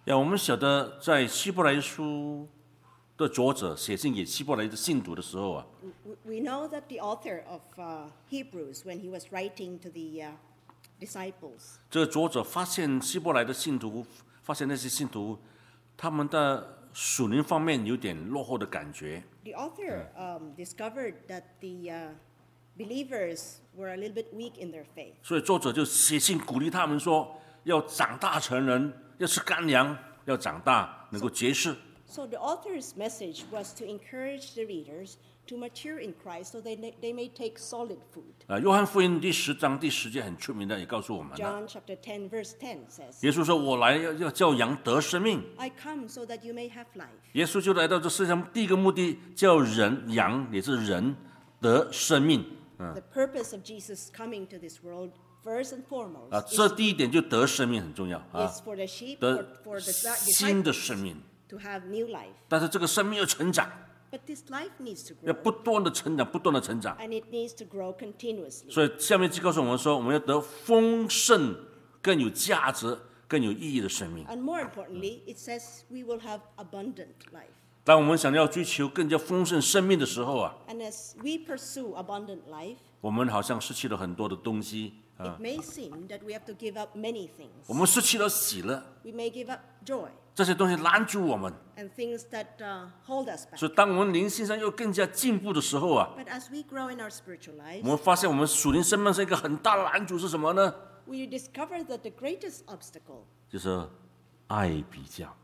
我们晓得在希伯来书的作者写信给希伯来的信徒的时候啊， We know that the author of Hebrews, when he was writing to the disciples, 这个作者发现希伯来的信徒，发现那些信徒他们的属灵方面有点落后的感觉， the author discovered that the believers were a little bit weak in their faith. 所以作者就写信鼓励他们说，要长大成人，要吃干粮，要长大，能够结识。 So the author's message was to encourage the readers to mature in Christ so they may take solid food. 约翰福音第10章第10节很出名的，也告诉我们了。 John chapter 10 verse 10 says, 耶稣说：“我来要叫羊得生命。” I come so that you may have life. 耶稣就来到这世上，第一个目的叫羊也是人得生命。 The purpose of Jesus coming to this world, first and foremost, 这第一点就得生命很重要 is for the sheep, 得 for the 新的 disciples 生命。 to have new life. 但是这个生命要成长， But this life needs to 要 grow, 不断的成长，不断的成长。 and it needs to grow continuously. 所以下面就告诉我们说，我们要得丰盛、更有价值、更有意义的生命。 And more importantly, it says we will have abundant life. 当我们想要追求更加丰盛生命的时候啊， And as we pursue abundant life, 我们好像失去了很多的东西， it may seem that we have to give up many things. 我们失去了喜乐， We may give up joy 这些东西拦住我们。 and things that hold us back. 所以，当我们灵性上又更加进步的时候啊， But as we grow in our spiritual 我 lives, 们发现我们属灵生命上一个很大的拦阻是什么呢？ we discover that the greatest obstacle, 就是爱比较。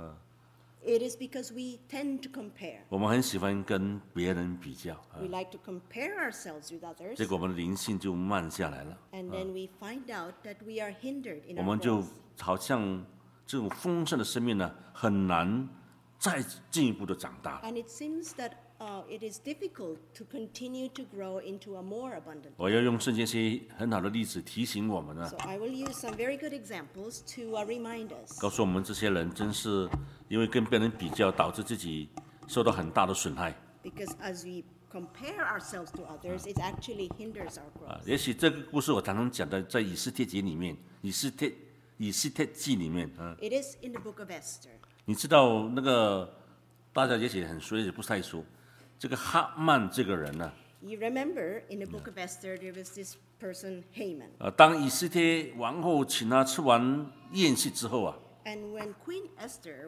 it is because we tend to compare. 我们很喜欢跟别人比较， We like to compare ourselves with others, 结果我们的灵性就慢下来了。 and then we find out that we are hindered in 我 our 们就 growth. 好像这种丰盛的生命呢，很难再进一步的长大。 And it seems that it is difficult to continue to grow into a more abundant. 我要用圣经一些很好的例子提醒我们呢， So I will use some very good examples to remind us. 告诉我们这些人真是因为跟别人比较，导致自己受到很大的损害。 Because as we compare ourselves to others, it actually hinders our growth. 也许这个故事我常常讲的，在以斯帖记里面，以斯帖记里面， It is in the book of Esther. 你知道那个大家也许很熟，也许不太熟，这个哈曼这个人呢， You remember in the book of Esther, there was this person, Haman. 当以斯帖王后请他吃完宴席之后啊， And when Queen Esther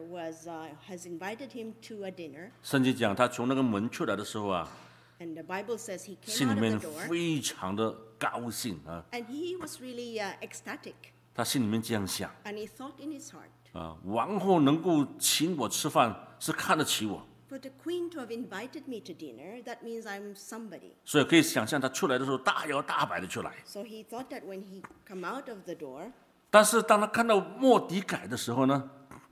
has invited him to a dinner, 圣经讲他从那个门出来的时候啊， and the Bible says he came 心里 out 面 of the door, 非常的高兴啊， and he was really ecstatic. 他心里面这样想 And he thought in his heart, 啊，王后能够请我吃饭是看得起我， for the queen to have invited me to dinner, that means I'm somebody. 所以可以想象他出来的时候大摇大摆的出来。 So he thought that when he come out of the door, 但是当他看到末底改的时候呢，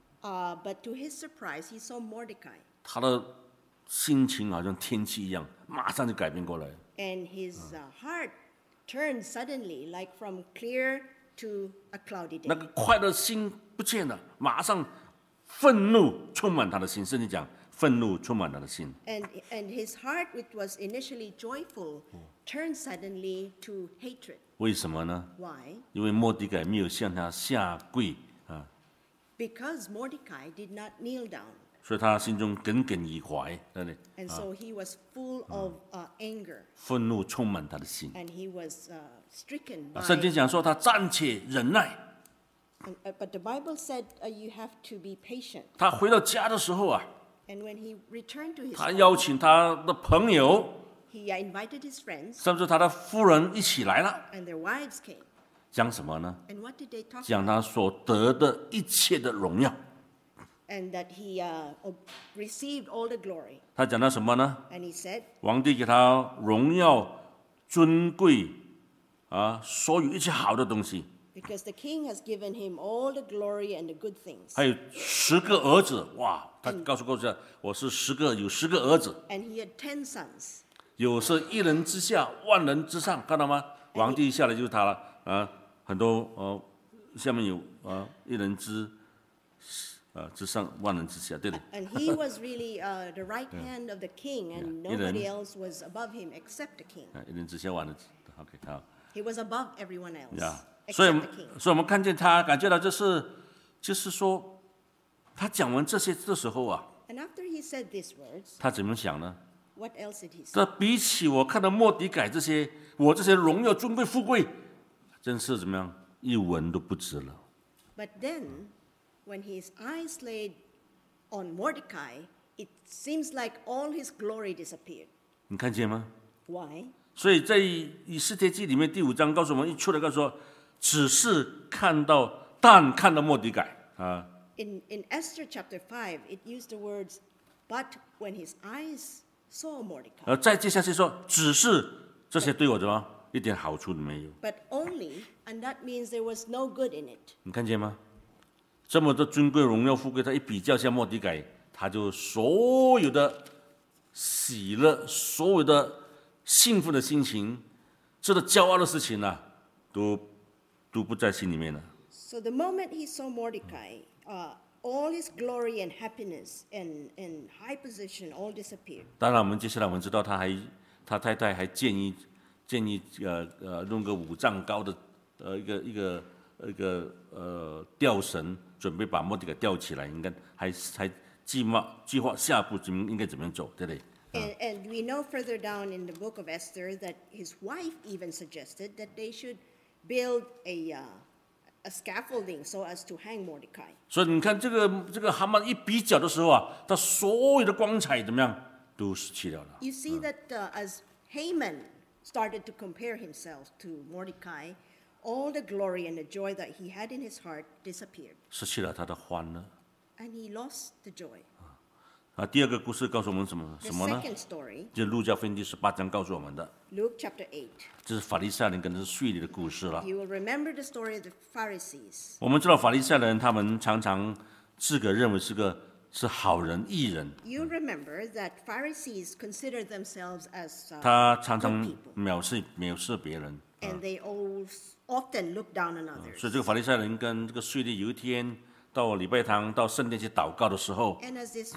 but to his surprise, he saw Mordecai. 他的心情好像天气一样，马上就改变过来。 And his heart turned suddenly, like from clear to a cloudy 那 day. 个快乐心不见了，马上愤怒充满他的心。甚至讲愤怒充满他的心。 And his heart, which was initially joyful, turned suddenly to hatred. 为什么呢？ Why? 因为末底改没有向他下跪啊， Because Mordecai did not kneel down. 所以他心中耿耿于怀，对不对？ And so he was full of anger. 愤怒充满他的心。 And he was stricken 圣经 by... 讲说他暂且忍耐。 But the Bible said you have to be patient. 他回到家的时候啊， And when he returned to his 他 home, 邀请他的朋友， he invited his friends, 甚至他的夫人一起来了。 and their wives came. 讲什么呢？ And what did they talk 讲 about? 他所得的一切的荣耀。 And that he received all the glory. 他讲到什么呢？ And he said, 皇帝给他荣耀、尊贵啊，所有一切好的东西， because the king has given him all the glory and the good things. 还有10个儿子。哇！他告诉大家，我是有10个儿子， And he had 10 sons. 有是一人之下，万人之上，看到吗？皇帝下来就是他了啊，很多下面有一人之上，万人之下，对的。 And he was really the right hand of the king, and Yeah. nobody else was above him except the king. 一人之下，万人之 OK 好 He was above everyone else 呀。所以 except the king. 我们看见他，感觉到就是说， 他讲完这些的时候啊， And after he said these words, 他怎么想呢？ what else did he say? 这比起我看到末底改这些，我这些荣耀、尊贵、富贵，真是怎么样，一文都不值了。 But then, when his eyes laid on Mordecai, it seems like all his glory disappeared. 你看见吗？ Why? 所以在以斯帖记里面第5章告诉我们，一出来告诉说，只是看到末底改啊。 In Esther chapter 5, it used the words, but when his eyes saw Mordecai. 再接下去说，只是这些对我怎么一点好处都没有。 But only, and that means there was no good in it. 你看见吗？这么多尊贵、荣耀、富贵，他一比较下末底改，他就所有的喜乐、所有的幸福的心情，这个骄傲的事情呢、都不在心里面了。 So the moment he saw Mordecai, all his glory and happiness and high position all disappeared. 当然，我们接下来我们知道，他太太还建议弄个5丈高的一个吊绳，准备把末底改吊起来，应该还计划下步应该怎么样走，对不对？ And we know further down in the book of Esther that his wife even suggested that they should build a scaffolding so as to hang Mordecai. 所以你看，这个哈曼一比较的时候啊，他所有的光彩怎么样都失去了。 You see that as Haman started to compare himself to Mordecai, all the glory and the joy that he had in his heart disappeared, 失去了他的欢乐。 and he lost the joy. 第二个故事告诉我们什 The 么呢？ second story, 就是路加福音第18章告诉我们的， Luke chapter 8. 这是法利赛人跟这税吏的故事了。 You will remember the story of the Pharisees. 我们知道法利赛人他们常常自个认为是好人、义人， You remember that Pharisees consider themselves as 他常 good 常 people, 藐视别人。 and they often look down on 所 others. 以这个法利赛人跟这个税吏有一天到礼拜堂、到圣殿去祷告的时候， And as this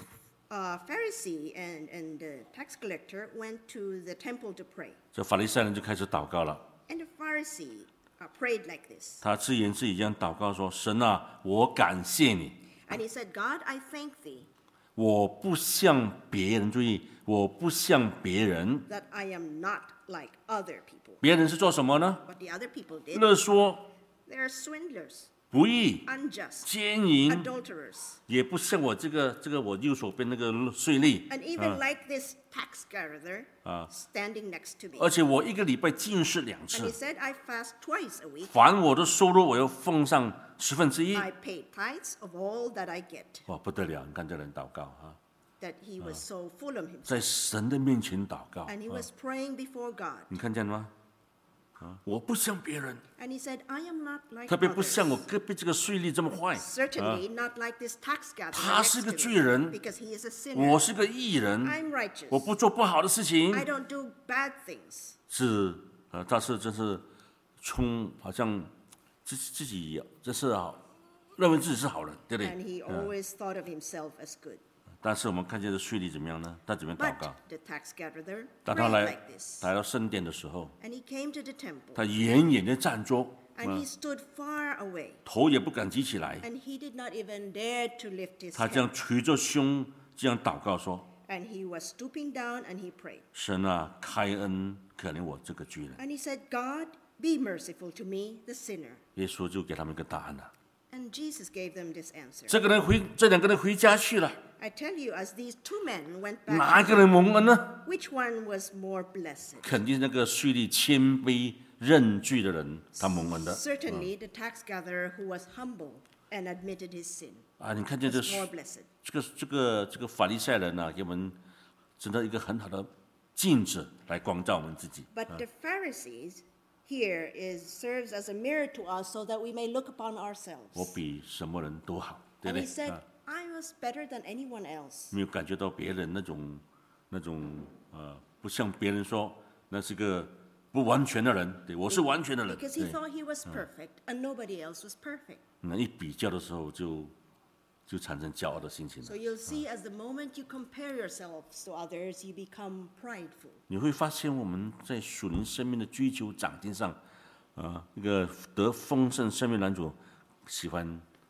Pharisee and the tax collector went to the temple to pray, 这法利赛人就开始祷告了。 and the Pharisee prayed like this. 他自言自语这样祷告说：“神啊，我感谢你， And he said, God, I thank thee 我不像别人，注意，我不像别人。 that I am not like other people. 别人是做什么呢？ What the other people did, 勒索、 they are swindlers, 不义、 unjust, 奸淫， adulterers. 也不像我这个我右手边那个税吏。 And even like this tax gatherer standing next to me. 而且我一个礼拜禁食2 And he 次， said, I fast twice a week. 凡我的收入我要奉上1/10。 I pay tithes of all that I get. 哇，不得了！你看这人祷告啊， That he was so full of himself. 在神的面前祷告。 And he was praying before God. 你看见了吗？我不像别人， And he said, I am not like 特别不 others. 像我隔壁这个税吏这么坏。 Certainly not like this tax gatherer 他 next 是个 to 罪 me, 人， because he is a 我 sinner. 是个义人， I'm righteous. 我不做不好的事情。 I don't do bad things. 是他是真是好像自己这是认为自己是好人，对不 And 对？ he always thought of himself as good. 但是我们看见这税吏怎么样呢？他怎么样祷 But 告？ the tax gatherer 当他 prayed 来 like this. 到圣殿的时候， And he came to the temple. 他远远的站着， And he stood far away. 头也不敢举起来， And he did not even dare to lift his 他这样 head. 捶着胸这样祷告说 And he was stooping down and he prayed.：“ 神啊，开恩可怜我这个罪人。 And he said, God, be merciful to me, the sinner. ” 耶稣就给他们一个答案了。 And Jesus gave them this answer. 这2个人回家去了， I tell you, as these two men went 哪一 back, 个人蒙恩呢？ which one was more blessed? 肯定那个税吏谦卑认罪的人，他蒙恩的。 Certainly the tax gatherer who was humble and admitted his sin 你看见这 was more blessed. 这个法利赛人呢，给我们真的一个很好的镜子来光照我们自己。 But the Pharisees here serves as a mirror to us so that we may look upon 我 ourselves. 比什么人都好，对 And 不 he 对？ said, I was better than anyone else. 没有感觉到别人那种不像别人说那是个不完全的人，对我是完全的人。 Because he 对， thought he was perfect and nobody else was perfect. 那一比较的时候就产生骄傲的心情了 So。you'll see as the moment you compare yourselves to others, you become prideful. 你会发现我们在属灵生命的追求长进上，一个得丰盛生命男主喜欢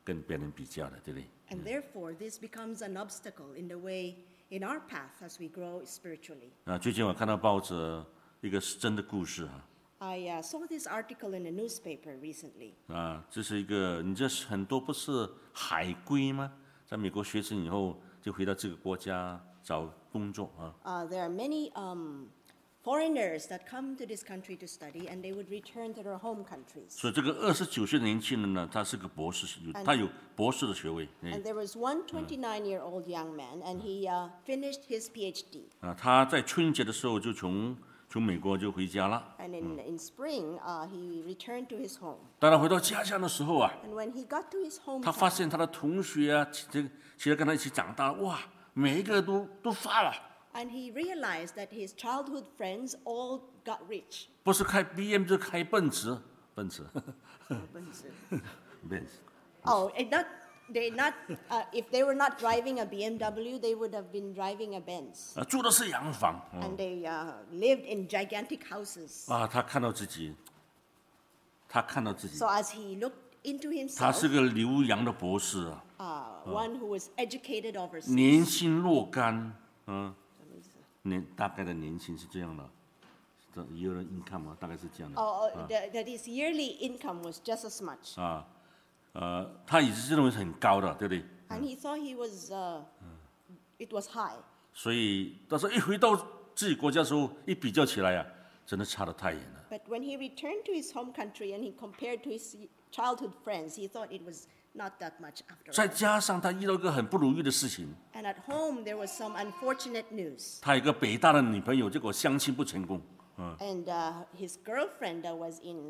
跟别人比较的，对不对？ And therefore, this becomes an obstacle in the way, in our path as we grow spiritually. 最近我看到报纸一个是真的故事啊， I saw this article in a newspaper recently. 这是一个，你这很多不是海归吗？在美国学成以后，就回到这个国家找工作啊。 There are many foreigners that come to this country to study, and they would return to their home countries. 所以这个29岁的年轻人呢，他是个博士，他有博士的学位。 And there was one 29-year-old young man, and he finished his PhD. 他在春节的时候就从美国就回家了。 And in spring, he returned to his home. 当他回到家乡的时候啊， And when he got to his 他发 hometown, 现他的同学啊，起来跟他一起长大，哇，每一个都发了， and he realized that his childhood friends all got rich. 不是开 BM 就开奔驰。 Oh, if they were not driving a BMW, they would have been driving a Benz. 住的是洋房。 And they lived in gigantic houses. 他看到自己， So as he looked into 他 himself, 是个留洋的博士啊， one who was educated overseas, 年薪若干，大概的年薪是这样的，这 year income 大概是这样的。 that his yearly income was just as much. 他也是认为是很高的，对不对？ And he thought it was high. 所以，但是一回到自己国家的时候，一比较起来啊，真的差得太远了。 But when he returned to his home country and he compared to his childhood friends, he thought it was not that much after 再 all. 加上他遇到一个很不如意的事情， And at home, there was some unfortunate news. 他有一个北大的女朋友，结果相亲不成功。 And his girlfriend was in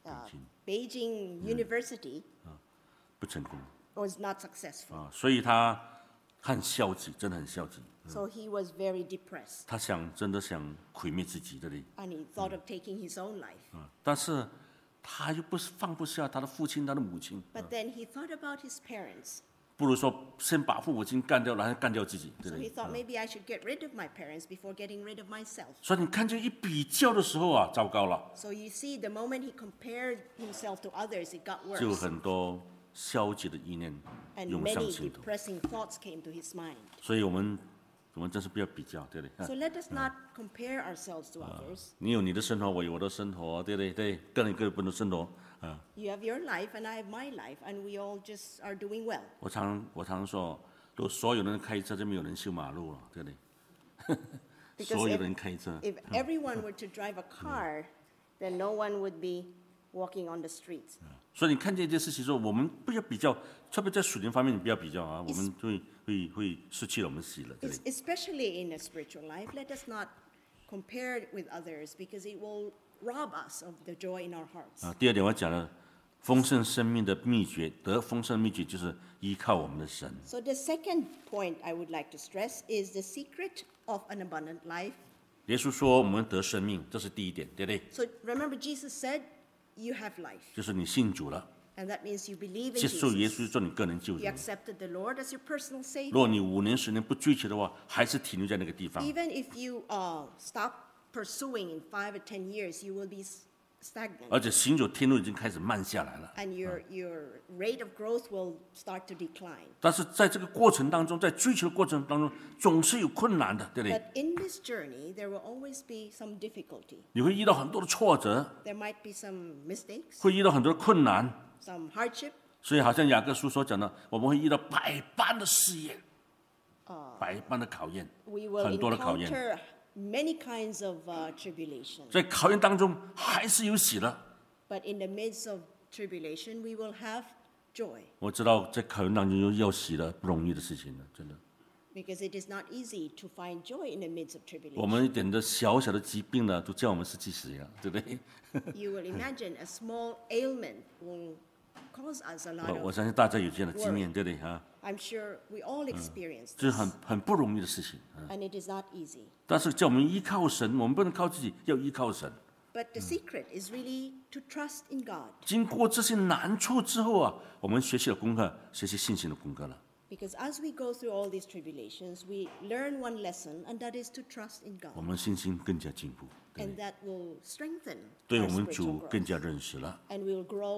Beijing University, 不成功 was not successful. 所以他很消极，真的很消极。 So he was very depressed. 他真的想毁灭自己，对不对？ And he thought of taking his own life. 但是他又放不下他的父亲、他的母亲， But then he thought about his parents. 不如说先把父母亲干掉，然后干掉自己，对 So 不 he 对？ thought maybe I should get rid of my parents before getting rid of myself. 所以你看见一比较的时候啊，糟糕了， So you see, the moment he compared himself to others, it got 就 worse. 很多消极的意念 And 涌上 many 心头。 depressing thoughts came to his mind. 所以我们真是不要比较，对不对？ So let us not compare ourselves to others. 你有你的生活，我有我的生活，对不对？对，个人各有不同的生活。 You have your life and I have my life, and we all just are doing well. 我常说，如果所有人开车，就没有人修马路了，对不对？ Because 所有人开车， if everyone were to drive a car, then no one would be walking on the streets. 所以你看见这件事情说，我们不要比较，特别在属灵方面，你不要比较啊，我们会失去了我们喜乐，对不对？ Especially in a spiritual life, let us not compare it with others because it will rob us of the joy in our hearts. 第二点我讲了，丰盛生命的秘诀，得丰盛的秘诀就是依靠我们的神。 So the second point I would like to stress is the secret of an abundant life. 耶稣说我们得生命，这是第一点，对不对？ So remember, Jesus said, "You have life," 就是你信主了， and that means you believe in 接受耶稣 Jesus. 做你个人救主 You。accepted the Lord as your personal 如 Savior. 果你5年10年不追求的话，还是停留在那个地方。 Even if you stop pursuing in 5 or 10 years, you will be stagnant, 而且行走天路已经开始慢下来了。 and your rate of growth will start to decline. 但是在这个过程当中，在追求的过程当中，总是有困难的，对不对？ But in this journey, there will always be some difficulty. 你会遇到很多的挫折， There might be some mistakes, 会遇到很多的困难， some hardship. 所以好像雅各书所讲的，我们会遇到百般的试验，百般的考验， We will 很多的考验。 encounter many kinds of tribulation. 在考验当中还是有喜乐。 But in the midst of tribulation, we will have joy, 我知道在考验当中要喜乐不容易的事情了，真的。 because it is not easy to find joy in the midst of 我 tribulation. 们一点的小小的疾病呢，都叫我们失去喜乐，对不对？ You will imagine a small ailment will cause us a lot 我 of. 相信大家有这样的经验，对不对啊？ I'm sure we all experience 这 this, 是很不容易的事情。 and it is not easy. 但是叫我们依靠神，我们不能靠自己，要依靠神。 But the secret is really to trust in God, 经过这些难处之后啊，我们学习了功课，学习信心的功课了。 because as we go through all these tribulations, we learn one lesson, and that is to trust in 我 God, 们信心更加进步，对不 and 对？ that will strengthen 对 our 我们 spiritual 主 growth, 更加认识了。 and we will grow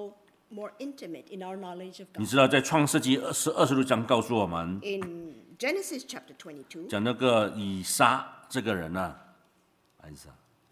more intimate in our knowledge of 你 God. 知道，在创世纪26章告诉我们， In Genesis chapter 22, 讲那个以撒这个人啊，以撒，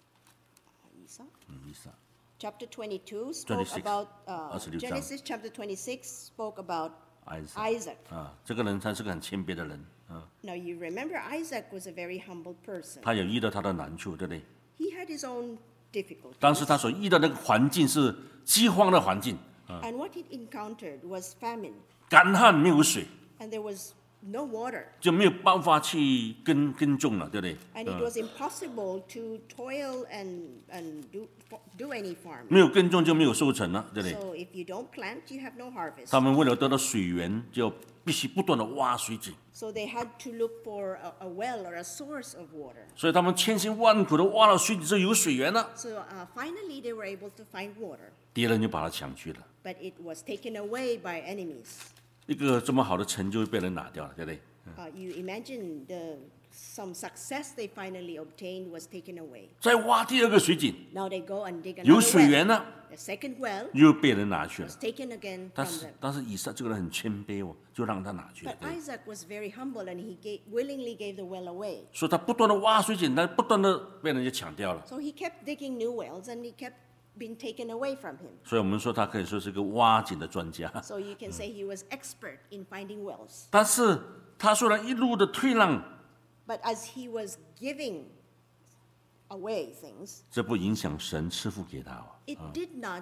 chapter 22 spoke 26 about, 26章 Genesis chapter 26 spoke about 以撒 Isaac. 啊，这个人他是个很谦卑的人啊， Now you remember Isaac was a very humble person. 他有遇到他的难处，对不对？ He had his own difficulties. 当时他所遇到那个环境是饥荒的环境， And what he encountered was famine. 干旱没有水， And there was no water. 就没有办法去耕种了，对不对？ And it was impossible to toil and do any farming. 没有耕种就没有收成了，对不对？ So if you don't plant, you have no harvest. 他们为了得到水源，就必须不断的挖水井， So they had to look for a well or a source of water. 所以他们千辛万苦的挖了水井，就有水源了。 So finally they were able to find water. 敌人就把它抢去了， But it was taken away by enemies. 一个这么好的成就被人拿掉了，对不对？ You imagine some success they finally obtained was taken away. 再挖第二个水井， Now they go and dig 有 another 水 well. 源了， The second well 又被人拿去了 was。taken again 但 from 是 them. 但是以撒这个人很谦卑哦，就让他拿去了 But。 对 Isaac was very humble and he willingly gave the well away. 所以他不断的挖水井，但不断的被人家抢掉了。 So he kept digging new wells and he kept being taken away from him. 所以我们说他可以说是个挖井的专家。 So you can say he was expert in finding wells. 但是他虽然一路的退让， But as he was giving away things, 这不影响神赐福给他哦。 it did not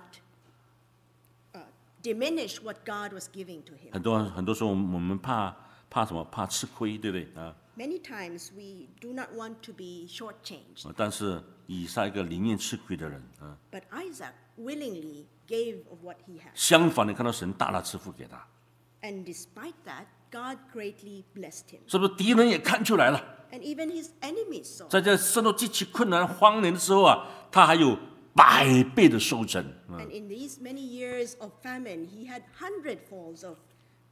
diminish what God was giving to him. 很多时候我们怕什么？怕吃亏，对不对啊？ Many times we do not want to be shortchanged. 但是以撒一个宁愿吃亏的人啊， But Isaac willingly gave of what he had. 相反，你看到神大大赐福给他， And despite that, God greatly blessed him. 是不是？敌人也看出来了， And even his enemies saw. 在这生活极其困难、荒年的时候啊，他还有100倍的收成。 And in these many years of famine, he had hundredfolds of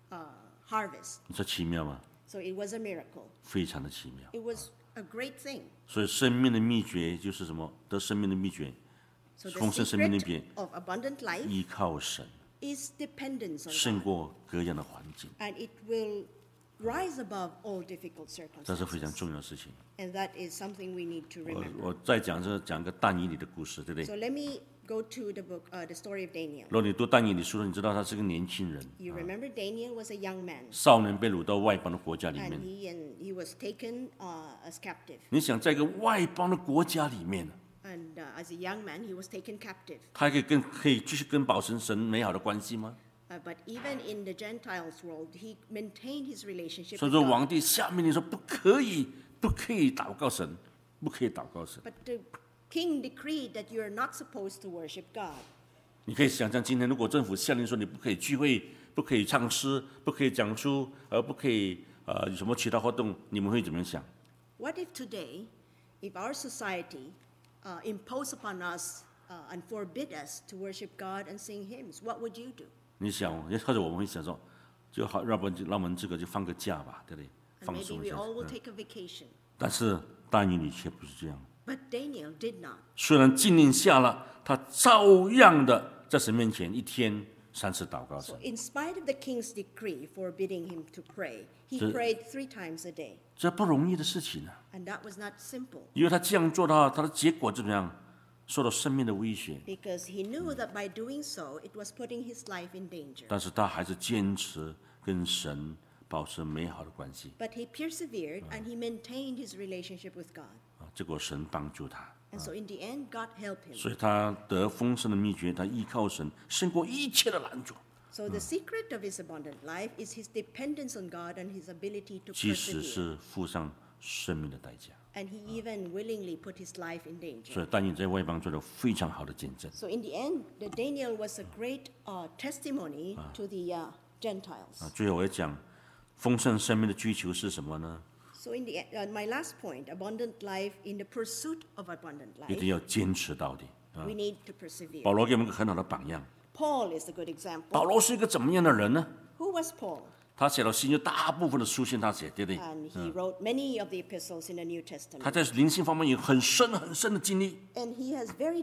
harvest. 你说奇妙吗？ So it was a miracle. 非常的奇妙。 It was a great thing. 所以生命的秘诀就是什么？得生命的秘诀， So 丰 the 盛生命的秘 secret 诀， of abundant life 依靠神， is dependence on 胜 God. 过各样的环境， And it will rise above all difficult 这是非常 circumstances. 重要的事情。 And that is something we need to 我 remember. 再讲个但以理的故事，对不对？ So let me go to the book, the story of Daniel. 如果你读但以理书，你知道他是个年轻人， You remember Daniel was a young man, 少年被掳到外邦的国家里 and 面。 he was taken as captive. 你想，在一个外邦的国家里面， And as a young man, he was taken captive. 他可以继续跟保持神美好的关系吗？ But even in the Gentiles' world, he maintained his relationship 所以 with 说， God. 皇帝下命令说，不可以祷告神，不可以祷告神。 But the king decreed that you are not supposed to worship God. 你可以想象，今天如果政府下令说你不可以聚会，不可以唱诗，不可以讲书，不可以有什么其他活动，你们会怎么想？ What if today, if our society imposed upon us and forbid us to worship God and sing hymns? What would you do? 你想，或者我们会想说，就好，让我们这个就放个假吧，对不对？ And 放 maybe 松一 we 下。 all will take a vacation. 但是但以理却不是这样， But Daniel did not. 虽然禁令下了，他照样的在神面前一天3次祷告神 So，in spite of the king's decree forbidding him to pray, he So- prayed 3 times a day. 这不容易的事情啊。 And that was not simple 因为他这样做的话，他的结果怎么样？受到生命的威胁， because he knew that by doing so, it was putting his life in danger. 但是他还是坚持跟神保持美好的关系 But he persevered and he maintained his relationship with God. 啊，结果神帮助他， And so in the end, God helped him. 所以他得丰盛的秘诀，他依靠神胜过一切的拦阻， So the secret of his abundant life is his dependence on God and his ability to 即使 persevere. 是付上生命的代价。 And he even willingly put his life in danger. 所以但以理在外邦做了非常好的见证。 So in the end, the Daniel was a great testimony to the Gentiles. 啊，最后我要讲，丰盛生命的追求是什么呢？ So in the my last point, abundant life in the pursuit of abundant 一定 life, 要坚持到底。 we need to persevere. 保罗给我们一个很好的榜样。 Paul is a good example. 保罗是一个怎么样的人呢？ Who was Paul? 他写了新约，大部分的书信他写，对不对？ And he wrote many of the epistles in the New 他 Testament. 在灵性方面有很深的经历。 And he has very deep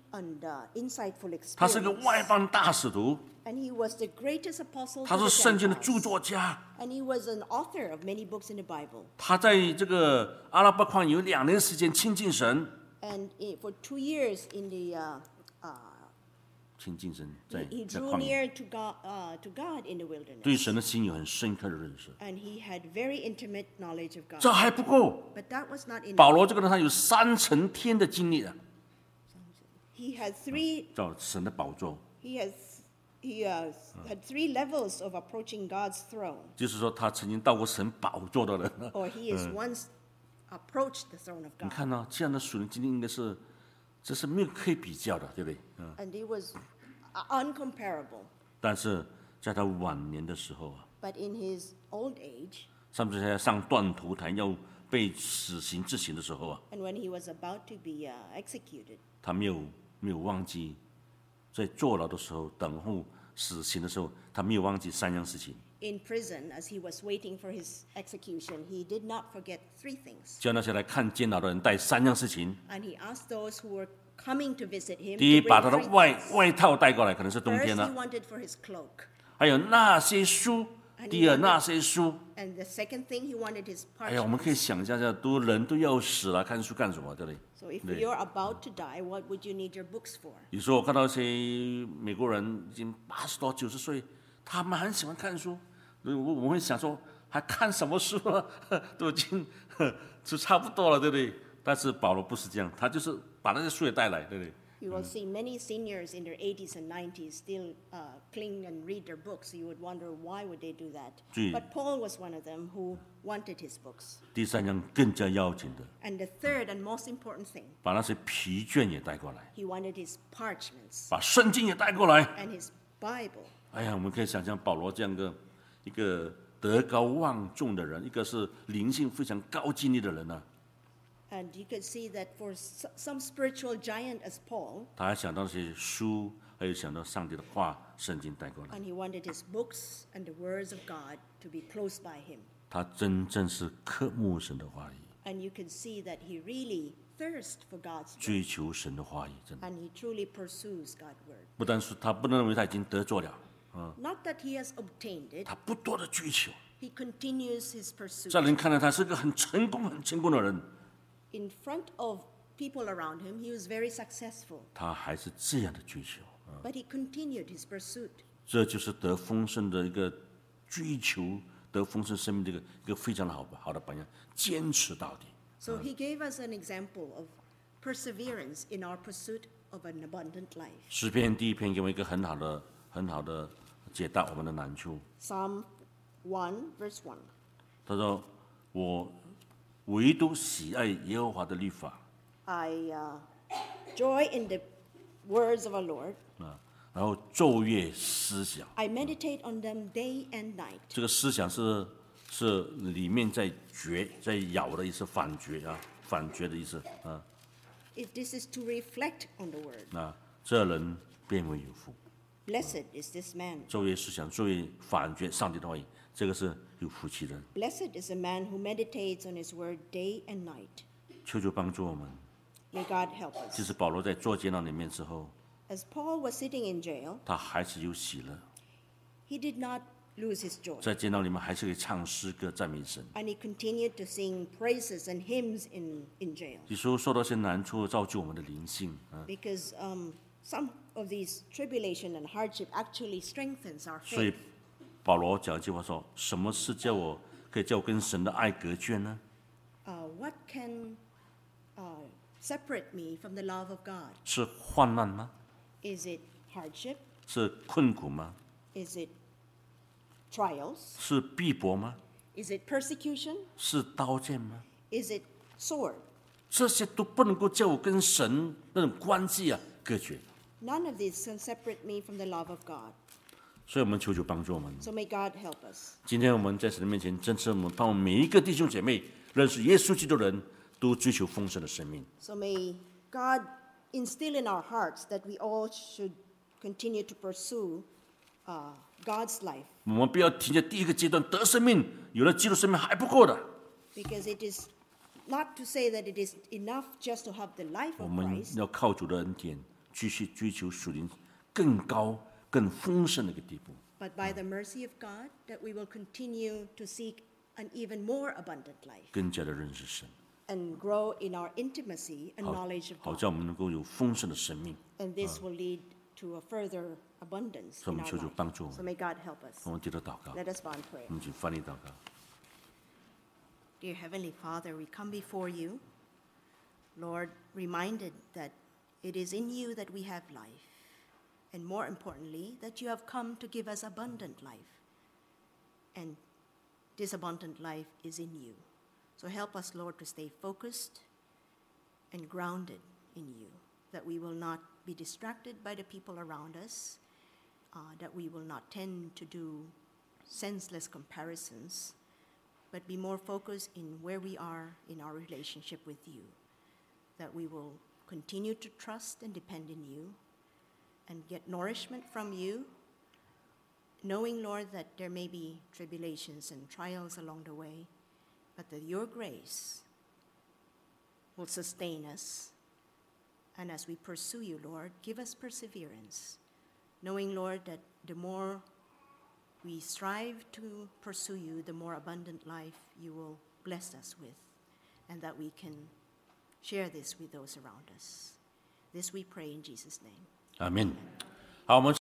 and insightful 他是个 experience. 外邦大使徒， And he was the greatest apostle 他 to 是 the 圣经的著 Gentiles. 作家。 And he was an author of many books in the Bible. 他在这个阿拉伯旷野有2年时间亲近神， And for 2 years in the 亲近神在 he 在 drew 旷野， near to God in the wilderness. 对神的心有很深刻的认识。 And he had very intimate knowledge of 这 God. 还不够， But that was not 保 enough. 罗这个人他有3层天的经历啊， He had three 叫神的宝座， he had 3 levels of approaching God's throne. 就是说他曾经到过神宝座的人。 Or he is once approached the throne of 你 God. 看呢、这样的属灵经历应该是，这是没有可以比较的，对不对？ And he was uncomparable. 但是在他晚年的时候啊， But in his old age, 甚至在上断头台要被死刑执行的时候啊， and when he was about to be executed, 他没有忘记，在坐牢的时候等候死刑的时候，他没有忘记3样事情。 in prison, as he was waiting for his execution, he did not forget 3 things. 叫那些来看监牢的人带3样事情。 And he asked those who were coming to visit him 第一， to 把 bring 他的 3 things. 外套带过来，可能是冬 First, 天 he 了。 wanted for his cloak. 还有那些书， And 第二 he wanted- 那些书。 And the second thing, he wanted his 哎呀，我们可以 parchments. 想象一下，人都要死了，看书干什么？对不对？ So if 对。 you're about to die, what would you need your books for? 有时候我看到一些美国人已经80多、90岁，他们很喜欢看书。我会想说，还看什么书啊？都已经就差不多了，对不对？但是保罗不是这样，他就是把那些书也带来，对不对？ You will see many seniors in their 80s and 90s still cling and read their books. You would wonder why would they do that. 对。 But Paul was one of them who wanted his books. 第3样更加要紧的， And the third and most important thing, 把那些疲倦也带过来， he wanted his parchments 把圣经也带过来。 and his Bible. 哎呀，我们可以想象保罗这样一个德高望重的人，一个是灵性非常高境界的人啊， And you could see that for some spiritual giant as Paul, 他还想到那些书，还有想到上帝的话，圣经带过来。 and he wanted his books and the words of God to be close by him. 他真正是渴慕神的话语， And you can see that he really thirsts for God's word. 追求神的话语，真的 And he truly pursues God's word. 不但是他不能认为他已经得着了， Not that he has obtained it, 他不断的追求， he continues his pursuit. 在人看来他是个很成功的人， In front of people around him, he was very successful. 他还是这样的追求， But he continued his pursuit. 这就是得丰盛的一个追求，得丰盛生命的一个非常好的榜样，坚持到底。 So he gave us an example of perseverance in our pursuit of an abundant life. 诗篇第1篇给我们一个很好的解答我们的难处。 Psalm 1, verse 1. 他说：“我唯独喜爱耶和华的律法 I joy in the words of our Lord. 啊，然后昼夜思想。 I meditate on them day and night. 这个思想是里面在咬的意思，反诘的意思啊。 This is to reflect on the word. 那这人变为有福。 Blessed is this man. 昼夜思想，昼夜反诘上帝的话语，这个是有福气的。 Blessed is the man who meditates on his word day and night. 求主帮助我们。 May God help 即 us. 使保罗在坐监牢里面之后， As Paul was sitting in jail, 他还是有喜乐， he did not lose his joy. 在监牢里面还是可以唱诗歌赞美神。 And he continued to sing praises and hymns in jail. 有时候受到一些难处，造就我们的灵性啊。 Because some of these tribulation and hardship actually strengthens our 所以 faith. 保罗讲一句话说：“什么是可以叫我跟神的爱隔绝呢？ What can separate me from the love of God? 是患难吗？ Is it hardship? 是困苦吗？ Is it trials? 是逼迫吗？ Is it persecution? 是刀剑吗？ Is it sword? 这些都不能够叫我跟神那种关系隔绝。 None of these can separate me from the love of God. 所以我们求帮助我们。 So may God help us. 今天我们在神的面前，真是我们盼望每一个弟兄姐妹认识耶稣基督的人都追求丰盛的生命。 So may God instill in our hearts that we all should continue to pursue God's life. 我们不要停在第一个阶段得生命，有了基督生命还不够的。 Because it is not to say that it is enough just to have the life 我 of 们 Christ, 要靠主的恩典继续追求属灵更高、更丰盛的一个地步。 But by the mercy of God, that we will continue to seek an even more abundant life 更加的认识神， and grow in our intimacy and knowledge of 好 God. 叫我们能够有丰盛的生命。 And this will lead to a further abundance 所以我 in 们 our 求主 life. 帮助我 So 们。 may God help us. 我们低头祷告， Let us bow in prayer. 我们请翻译祷告。 Dear Heavenly Father, we come before you, Lord, reminded that it is in you that we have life, and more importantly, that you have come to give us abundant life. And this abundant life is in you. So help us, Lord, to stay focused and grounded in you, that we will not be distracted by the people around us, that we will not tend to do senseless comparisons, but be more focused in where we are in our relationship with you, that we will continue to trust and depend in you and get nourishment from you, knowing, Lord, that there may be tribulations and trials along the way, but that your grace will sustain us. And as we pursue you, Lord, give us perseverance, knowing, Lord, that the more we strive to pursue you, the more abundant life you will bless us with, and that we can share this with those around us. This we pray in Jesus' name. 阿门。好，我们